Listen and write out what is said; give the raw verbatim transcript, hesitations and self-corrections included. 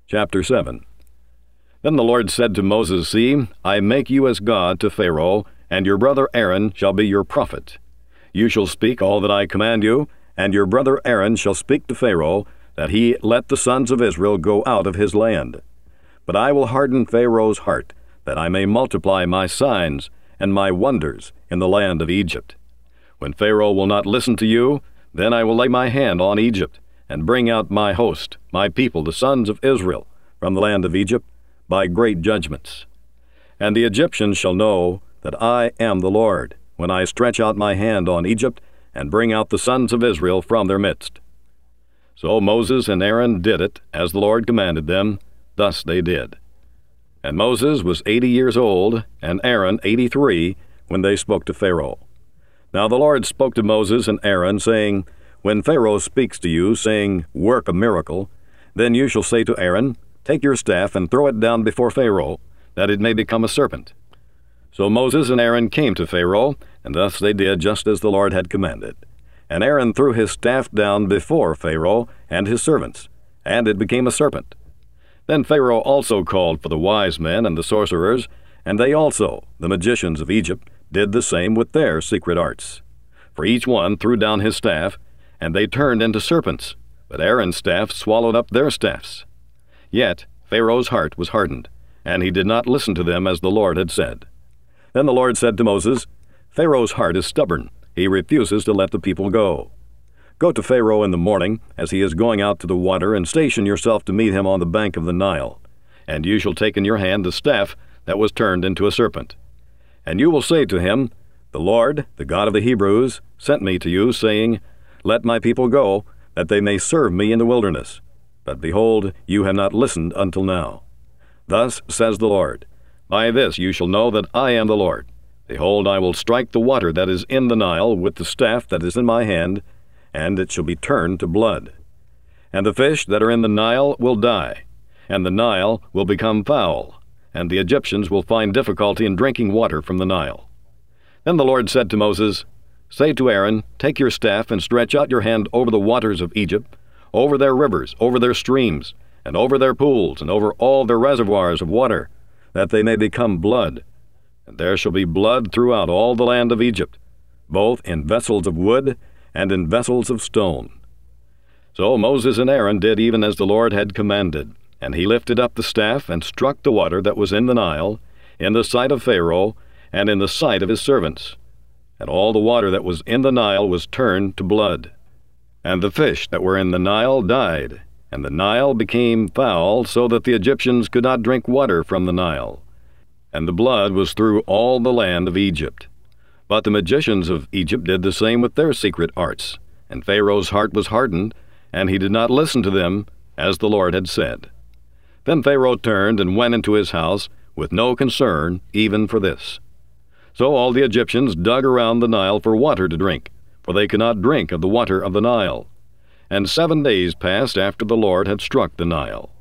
Chapter seven. Then the Lord said to Moses, See, I make you as God to Pharaoh, and your brother Aaron shall be your prophet. You shall speak all that I command you, and your brother Aaron shall speak to Pharaoh, that he let the sons of Israel go out of his land. But I will harden Pharaoh's heart, that I may multiply my signs and my wonders in the land of Egypt. When Pharaoh will not listen to you, then I will lay my hand on Egypt, and bring out my host, my people, the sons of Israel, from the land of Egypt, by great judgments. And the Egyptians shall know that I am the Lord, when I stretch out my hand on Egypt, and bring out the sons of Israel from their midst. So Moses and Aaron did it, as the Lord commanded them. Thus they did. And Moses was eighty years old, and Aaron eighty-three, when they spoke to Pharaoh. Now the Lord spoke to Moses and Aaron, saying, When Pharaoh speaks to you, saying, Work a miracle, then you shall say to Aaron, Take your staff and throw it down before Pharaoh, that it may become a serpent. So Moses and Aaron came to Pharaoh, and thus they did just as the Lord had commanded. And Aaron threw his staff down before Pharaoh and his servants, and it became a serpent. Then Pharaoh also called for the wise men and the sorcerers, and they also, the magicians of Egypt, did the same with their secret arts. For each one threw down his staff, and they turned into serpents, but Aaron's staff swallowed up their staffs. Yet Pharaoh's heart was hardened, and he did not listen to them as the Lord had said. Then the Lord said to Moses, Pharaoh's heart is stubborn. He refuses to let the people go. Go to Pharaoh in the morning, as he is going out to the water, and station yourself to meet him on the bank of the Nile. And you shall take in your hand the staff that was turned into a serpent. And you will say to him, The Lord, the God of the Hebrews, sent me to you, saying, Let my people go, that they may serve me in the wilderness. But behold, you have not listened until now. Thus says the Lord, By this you shall know that I am the Lord. Behold, I will strike the water that is in the Nile with the staff that is in my hand, and it shall be turned to blood. And the fish that are in the Nile will die, and the Nile will become foul, and the Egyptians will find difficulty in drinking water from the Nile. Then the Lord said to Moses, Say to Aaron, Take your staff and stretch out your hand over the waters of Egypt, over their rivers, over their streams, and over their pools, and over all their reservoirs of water, that they may become blood. And there shall be blood throughout all the land of Egypt, both in vessels of wood and in vessels of stone. So Moses and Aaron did even as the Lord had commanded, and he lifted up the staff and struck the water that was in the Nile, in the sight of Pharaoh, and in the sight of his servants. And all the water that was in the Nile was turned to blood. And the fish that were in the Nile died, and the Nile became foul, so that the Egyptians could not drink water from the Nile. And the blood was through all the land of Egypt. But the magicians of Egypt did the same with their secret arts, and Pharaoh's heart was hardened, and he did not listen to them, as the Lord had said. Then Pharaoh turned and went into his house, with no concern even for this. So all the Egyptians dug around the Nile for water to drink, for they could not drink of the water of the Nile. And seven days passed after the Lord had struck the Nile.